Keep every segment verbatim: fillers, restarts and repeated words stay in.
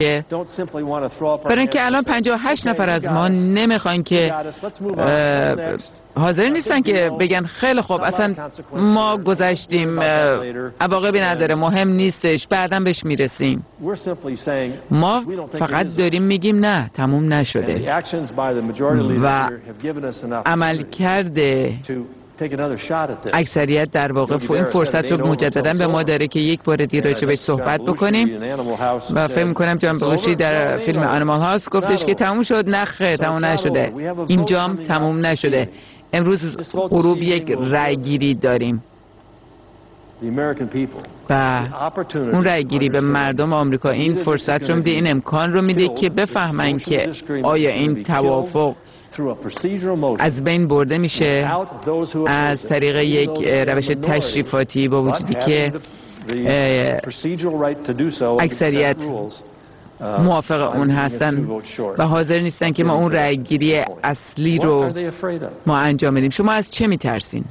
برای اینکه الان پنجاه و هشت نفر از ما نمیخوان که حاضر نیستن که بگن خیلی خوب اصلا ما گذشتیم، عواقبی نداره، مهم نیستش، بعداً بهش میرسیم. ما فقط داریم میگیم نه، تموم نشده و عمل کرده اکثریت در واقع این فرصت رو مجددا به ما داره که یک بار دیگه راجع بهش صحبت بکنیم و فکر می‌کنم جان بلوشی در فیلم آنیمال هاوس گفتش که تموم شد. نه، تموم نشده، اینجام تموم نشده. امروز غروب یک رأیگیری داریم و اون رأیگیری به مردم آمریکا این فرصت رو میده، این امکان رو میده که بفهمن که آیا این توافق از بین برده میشه از طریق یک روش تشریفاتی با وجودی که اکثریت موافق اون هستن و حاضر نیستن که ما اون رأیگیری اصلی رو ما انجام بدیم. شما از چه میترسین؟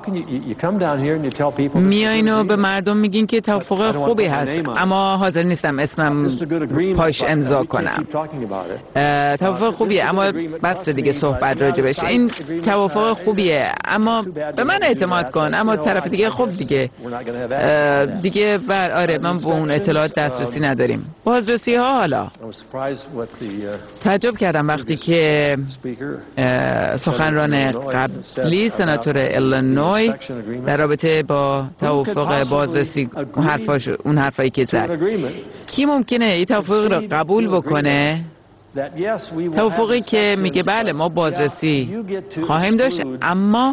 میایین و به مردم میگین که توافق خوبی هست، اما حاضر نیستم اسمم پاش امضا کنم. توافق خوبیه اما بس دیگه صحبت راجبش. این توافق خوبیه اما به من اعتماد کن، اما طرف دیگه خوب دیگه دیگه بر آره من به اون اطلاعات دسترسی نداریم. بازرسی ها حالا تعجب کردم وقتی که سخنران قبلی سناتور ایلینوی در رابطه با توافق بازرسی اون حرفاش اون حرفایی که زد. کی ممکنه این توافق رو قبول بکنه؟ توافقی که میگه بله ما بازرسی خواهیم داشت اما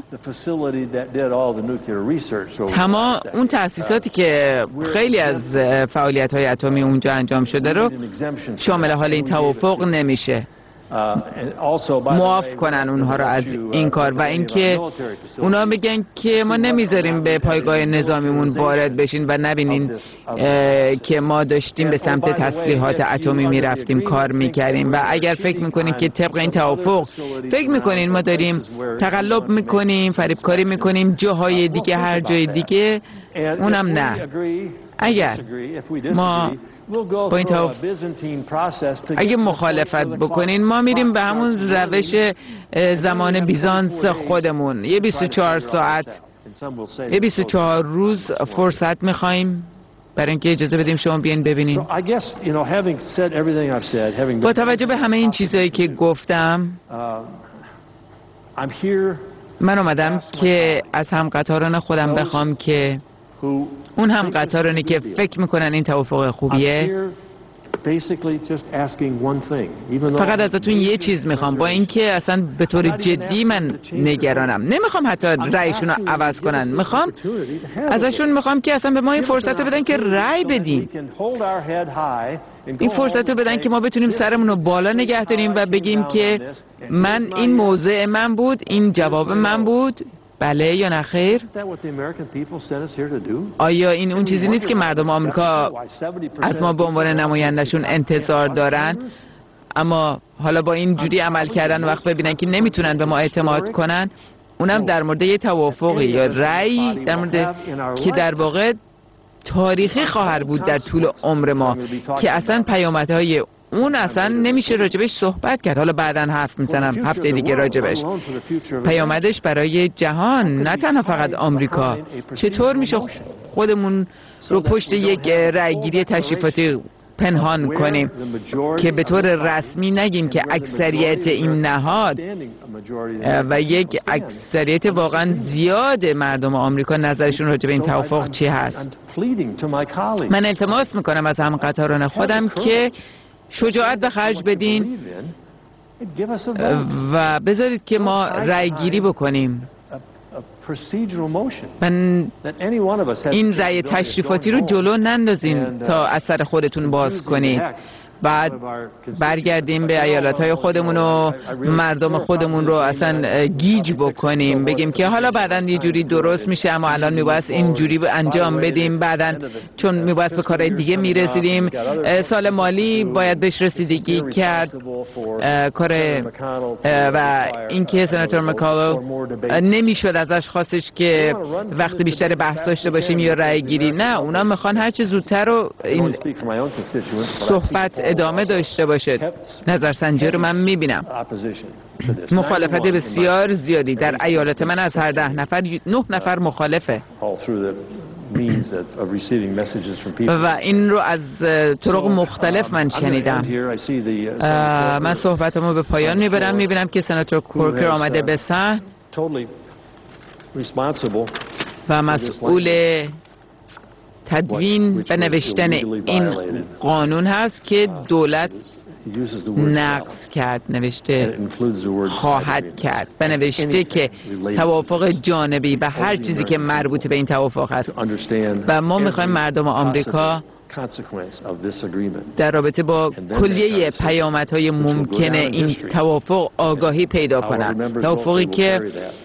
تمام اون تأسیساتی که خیلی از فعالیت‌های اتمی اونجا انجام شده رو شامل حال این توافق نمیشه. معاف کنن اونها رو از این کار و اینکه اونا میگن که ما نمیذاریم به پایگاه نظامیمون وارد بشین و نبینین که ما داشتیم به سمت تسلیحات اتمی میرفتیم کار میکردیم و اگر فکر میکنین که طبق این توافق فکر میکنین ما داریم تقلب میکنیم، فریبکاری میکنیم جاهای دیگه، هر جای دیگه، اونم نه. اگر ما با این توافق اگه مخالفت بکنین ما میریم به همون روش زمان بیزانس خودمون، یه بیست و چهار ساعت یه بیست و چهار روز فرصت میخواییم برای اینکه اجازه بدیم شما بیاین ببینین. با توجه به همه این چیزایی که گفتم من اومدم که از همقطاران خودم بخوام که اون هم قطارانی که فکر میکنن این توافق خوبیه، فقط ازتون یه چیز میخوام، با اینکه اصلا به طور جدی من نگرانم، نمیخوام حتی رأیشون رو عوض کنن، میخوام ازشون میخوام که اصلا به ما این فرصت رو بدن که رأی بدیم، این فرصت رو بدن که ما بتونیم سرمون رو بالا نگه داریم و بگیم که من این موضع من بود، این جواب من بود، بله یا نه خیر؟ آیا این اون چیزی نیست که مردم آمریکا از ما به عنوان نمایندشون انتظار دارن؟ اما حالا با این جوری عمل کردن وقت ببینن که نمیتونن به ما اعتماد کنن، اونم در مورد یه توافقی یا رأی در مورد که در واقع تاریخی خواهر بود در طول عمر ما که اصلا پیامدهای اون اصلا نمیشه راجبش صحبت کرد. حالا بعداً حرف میزنم هفته دیگه راجبش. پیامدش برای جهان، نه تنها فقط آمریکا. چطور میشه خودمون رو پشت یک رأیگیری تشریفاتی پنهان کنیم که به طور رسمی نگیم که اکثریت این نهاد و یک اکثریت واقعا زیاد مردم آمریکا نظرشون راجع به این توافق چی هست؟ من التماس میکنم از هم قطاران خودم که شجاعت به خرج بدین و بذارید که ما رأی گیری بکنیم. من این رأی تشریفاتی رو جلو نندازین تا اثر خودتون باز کنید، بعد برگردیم به ایالت‌های خودمون و مردم خودمون رو اصلا گیج بکنیم، بگیم که حالا بعداً یه جوری درست میشه اما الان میبایست این جوری انجام بدیم، بعداً چون میبایست به کارهای دیگه میرسیدیم، سال مالی باید بهش رسیدگی کرد کار و اینکه سناتور مکالو نمیشد ازش خواستش که وقت بیشتر بحث داشته باشیم یا رأی گیری. نه، اونا میخوان هر چه زودتر رو این صحبت ادامه داشته باشه. نظرسنجی رو من میبینم مخالفت بسیار زیادی در ایالت من از هر ده نفر نه نفر مخالفه و این رو از طرق مختلف من شنیدم. من صحبتمو به پایان میبرم. میبینم که سناتور کورکر آمده به صحن و مسئول تدوین و نوشتن این قانون هست که دولت نقض کرد، نوشته خواهد کرد و نوشته که توافق جانبی و هر چیزی که مربوط به این توافق است و ما میخوایم مردم آمریکا در رابطه با کلیه پیامدهای ممکن این توافق آگاهی پیدا کنند. توافقی که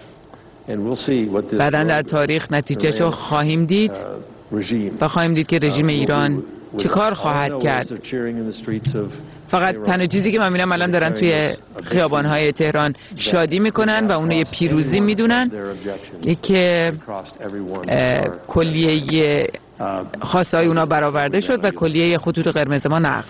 بعداً در تاریخ نتیجهش رو خواهیم دید و خواهیم دید که رژیم ایران چه کار خواهد کرد. فقط تنها چیزی که من می‌بینم الان دارن توی خیابان‌های تهران شادی میکنن و اونو یه پیروزی میدونن که کلیه خواسته‌های اونا برآورده شد و کلیه خطوط قرمز ما نقض.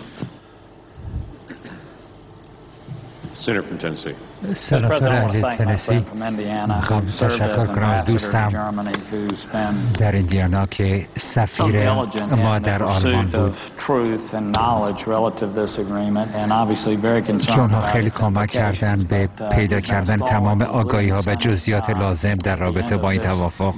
سناتور اهل تنسی، میخوام تشکر کنم از دوستم در ایندیانا که سفیر ما در آلمان بود که اونها خیلی کمک کردن به پیدا کردن تمام آگاهی ها و جزئیات لازم در رابطه با این توافق.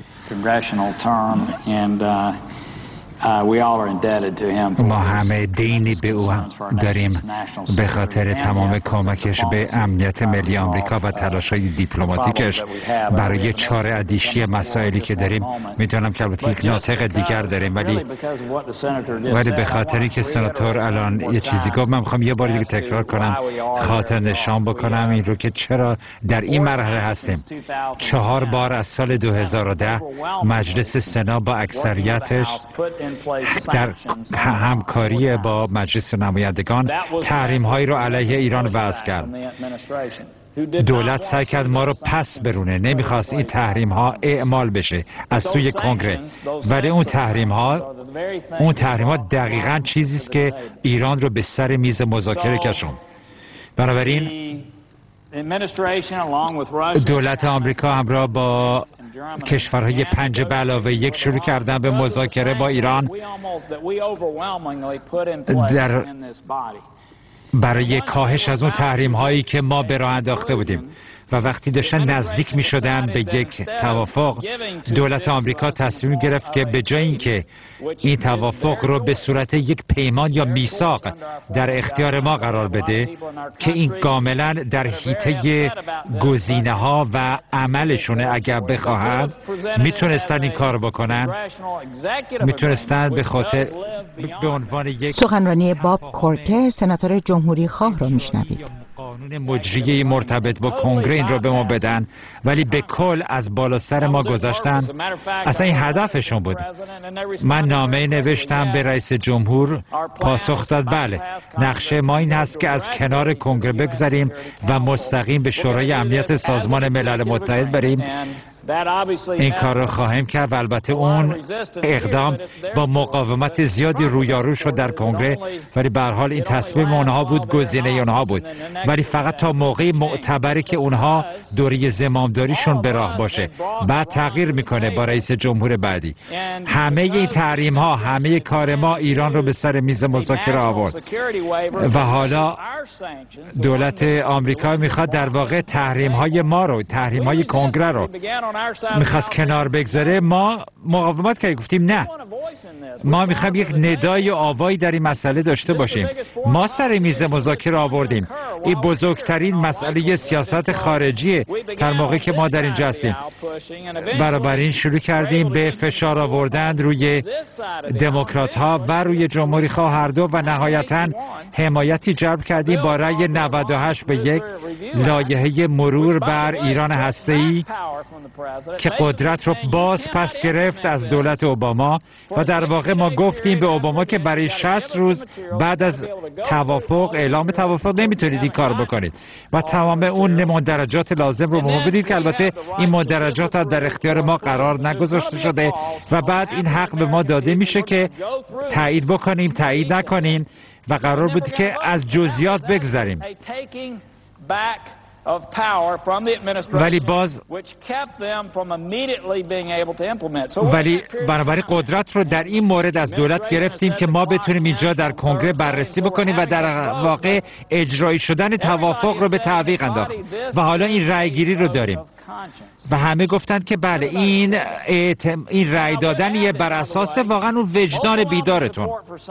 ما همه دینی به او داریم به خاطر تمام کمکش به امنیت ملی آمریکا و تلاش‌های دیپلماتیکش برای چاره اندیشی مسائلی که داریم. میدونم که البته یک ناطق دیگر داریم ولی ولی به خاطر اینکه سناتور الان یه چیزی گفت من میخوام یه بار دیگه تکرار کنم، خاطر نشان بکنم این رو که چرا در این مرحله هستیم. چهار بار از سال دو هزار و ده مجلس سنا با اکثریتش در همکاری با مجلس نمایندگان تحریم هایی رو علیه ایران وضع کرد. دولت سعی کرد ما رو پس برونه، نمیخواست این تحریم ها اعمال بشه از سوی کنگره، ولی اون تحریم ها اون تحریم ها دقیقاً چیزی است که ایران رو به سر میز مذاکره کشوند. بنابراین دولت آمریکا همراه با کشورهای پنج به علاوه یک شروع کردن به مذاکره با ایران در برای کاهش از اون تحریم هایی که ما به راه انداخته بودیم و وقتی داشتن نزدیک می شدن به یک توافق، دولت آمریکا تصمیم گرفت که به جای اینکه این توافق رو به صورت یک پیمان یا میثاق در اختیار ما قرار بده که این کاملا در حیطه گزینه ها و عملشونه، اگر بخواهند میتونستن این کار بکنن، میتونستن به خاطر به عنوان یک سخنرانی باب کورکر سناتور جمهوری خواه را میشنوید. قانون مجریه مرتبط با کنگره این رو به ما بدن ولی به کل از بالا سر ما گذاشتن. اصلا این هدفشون بود. من نامه نوشتم به رئیس جمهور، پاسخ داد بله نقشه ما این هست که از کنار کنگره بگذاریم و مستقیم به شورای امنیت سازمان ملل متحد بریم. این کار رو خواهیم کرد و البته اون اقدام با مقاومت زیادی رویارو شد در کنگره، ولی به هر حال این تصمیم اونها بود، گزینه اونها بود، ولی فقط تا موقعی معتبری که اونها دوره زمامداریشون به راه باشه، بعد تغییر میکنه با رئیس جمهور بعدی. همه این تحریم ها، همه کار ما ایران رو به سر میز مذاکره آورد و حالا دولت آمریکا میخواد در واقع تحریم های ما رو، تحریم های کنگره رو میخواست کنار بگذاره. ما مقاومت کردیم، گفتیم نه، ما میخوایم یک ندای آوایی در این مسئله داشته باشیم. ما سر میز مذاکره آوردیم. این بزرگترین مسئله سیاست خارجی در موقعی که ما در اینجا هستیم. بنابراین شروع کردیم به فشار آوردن روی دموکرات ها و روی جمهوری خواه هر دو و نهایتاً حمایتی جلب کردیم با رأی نود و هشت به یک لایحه مرور بر ایران هسته‌ای که قدرت رو باز پس گرفت از دولت اوباما و در واقع ما گفتیم به اوباما که برای شصت روز بعد از توافق، اعلام توافق، نمیتونید این کار بکنید و تمام اون مندرجات لازم رو به ما بدید که البته این مندرجات در اختیار ما قرار نگذاشته شده و بعد این حق به ما داده میشه که تایید بکنیم، تایید نکنیم و قرار بود که از جزئیات بگذریم، ولی باز ولی بنابراین قدرت رو در این مورد از دولت گرفتیم که ما بتونیم اینجا در کنگره بررسی بکنیم و در واقع اجرایی شدن توافق رو به تعویق انداخت و حالا این رأی گیری رو داریم و همه گفتند که بله این این رأی دادنیه بر اساس واقعا اون وجدان بیدارتون.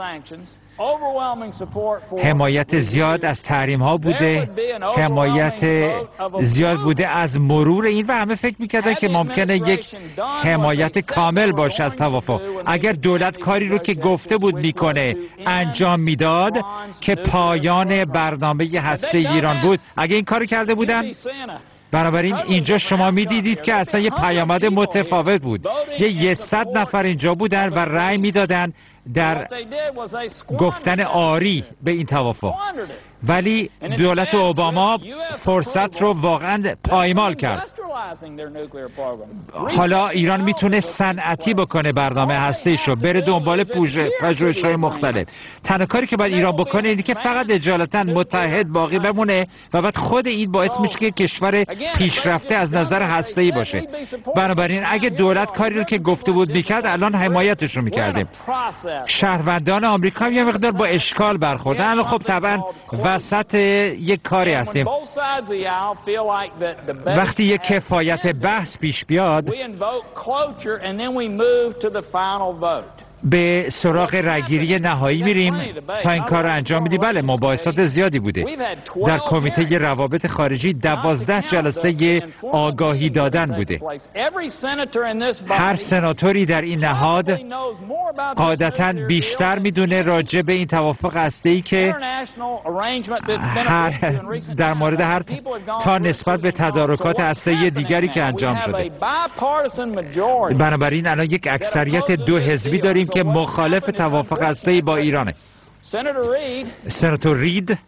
حمایت زیاد از تحریم ها بوده، حمایت زیاد بوده از مرور این و همه فکر میکردن که ممکنه یک حمایت کامل باشه از توافق. اگر دولت کاری رو که گفته بود میکنه انجام میداد که پایان برنامه هسته ایران بود، اگر این کارو کرده بودن، بنابراین اینجا شما میدیدید که اصلا یه پیامد متفاوت بود. یه یه صد نفر اینجا بودن و رأی میدادن در گفتن آری به این توافق، ولی دولت اوباما فرصت رو واقعا پایمال کرد. حالا ایران میتونه صنعتی بکنه برنامه هسته‌ایش رو، بره دنبال پژوهش‌های مختلف. تنها کاری که باید ایران بکنه اینه که فقط اجالتا متحد باقی بمونه و بعد خود این باعث میشه که کشور پیشرفته از نظر هسته‌ای باشه. بنابراین اگه دولت کاری رو که گفته بود میکرد، الان حمایتش رو میکردیم. شهروندان آمریکا هم یه مقدار با اشکال برخوردن. خب طبعا وسط یک کاری هستیم. وقتی یک کفایت بحث پیش بیاد، به سراغ رأیگیری نهایی میریم تا این کار رو انجام بدیم. بله مباحثات زیادی بوده. در کمیته روابط خارجی دوازده جلسه آگاهی دادن بوده. هر سناتوری در این نهاد قاعدتاً بیشتر میدونه راجع به این توافق هسته‌ای که هر در مورد هر تا نسبت به تدارکات هسته‌ای دیگری که انجام شده. بنابراین الان یک اکثریت دو حزبی داریم که مخالف توافق هسته‌ای با ایرانه. سناتور رید،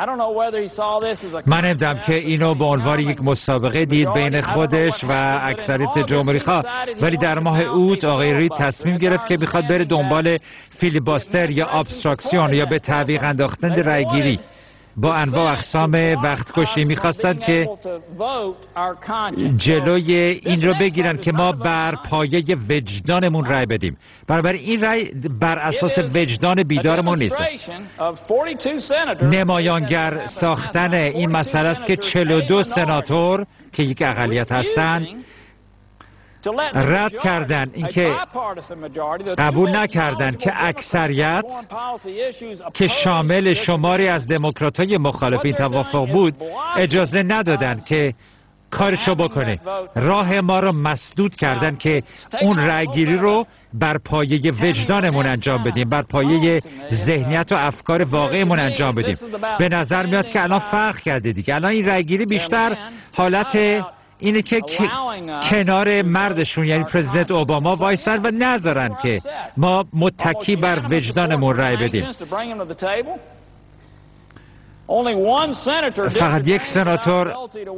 من نمی‌دونم که اینو به عنوان یک مسابقه دید بین خودش و اکثریت جمهوری خواه، ولی در ماه اوت آقای رید تصمیم گرفت که میخواد بره دنبال فیلیباستر یا ابستراکسیون یا به تعویق انداختن رأیگیری با انواع و اقسام وقتکشی. میخواستند که جلوی این رو بگیرن که ما بر پایه وجدانمون رأی بدیم. بنابراین این رأی بر اساس وجدان بیدارمون نیست. نمایانگر ساختن این مسئله است که چهل و دو سناتور که یک اقلیت هستند رد کردن، اینکه قبول نکردن که اکثریت که شامل شماری از دموکرات‌های مخالف این توافق بود اجازه ندادن که کارشو بکنه. راه ما رو مسدود کردن که اون رأیگیری رو بر پایه وجدانمون انجام بدیم، بر پایه ذهنیت و افکار واقعیمون انجام بدیم. به نظر میاد که الان فرق کرده دیگه. الان این رأیگیری بیشتر حالت اینه که کنار مردشون یعنی پرزیدنت اوباما وایسن و نذارن که ما متکی بر وجدانمون رأی بدیم. فقط یک سناتور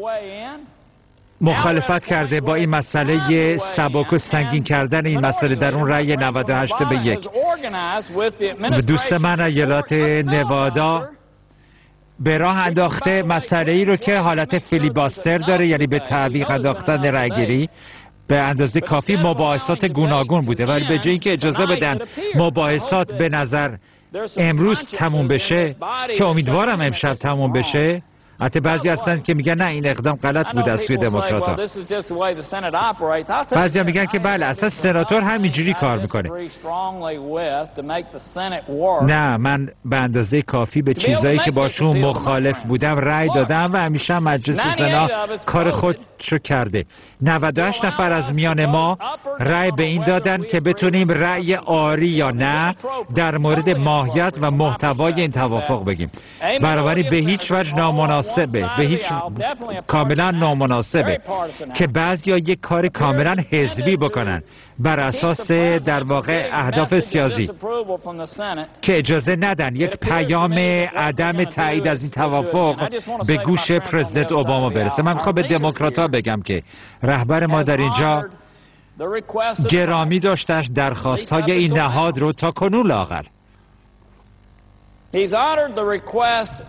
مخالفت کرده با این مسئله سبک و سنگین کردن این مسئله در اون رأی نود و هشت به یک. دوست من ایالات نوادا به راه انداخته مسئله ای رو که حالت فیلیباستر داره، یعنی به تعویق انداختن رأیگیری. به اندازه کافی مباحثات گوناگون بوده، ولی به جای اینکه اجازه بدن مباحثات به نظر امروز تموم بشه که امیدوارم امشب تموم بشه، حتی بعضی هستند که میگن نه این اقدام غلط بود از سوی دموکرات‌ها. بعضی میگن که بله اصلا سناتور همینجوری کار میکنه. نه، من به اندازه کافی به چیزایی که باشون مخالف بودم رأی دادم و همیشه مجلس سنا کار خودشو کرده. نود و هشت نفر از میان ما رأی به این دادن که بتونیم رأی آری یا نه در مورد ماهیت و محتوای این توافق بگیم. بنابراین به هیچ وجه نامناسب به هیچ کاملا نامناسبه که بعضیا یک کار کاملا حزبی بکنن بر اساس در واقع اهداف سیاسی که اجازه ندن یک پیام عدم تایید از این توافق به گوش پرزیدنت اوباما برسه. من میخوام به دموکرات‌ها بگم که رهبر ما در اینجا گرامی داشتش درخواست‌های این نهاد رو تا کنون لااقل.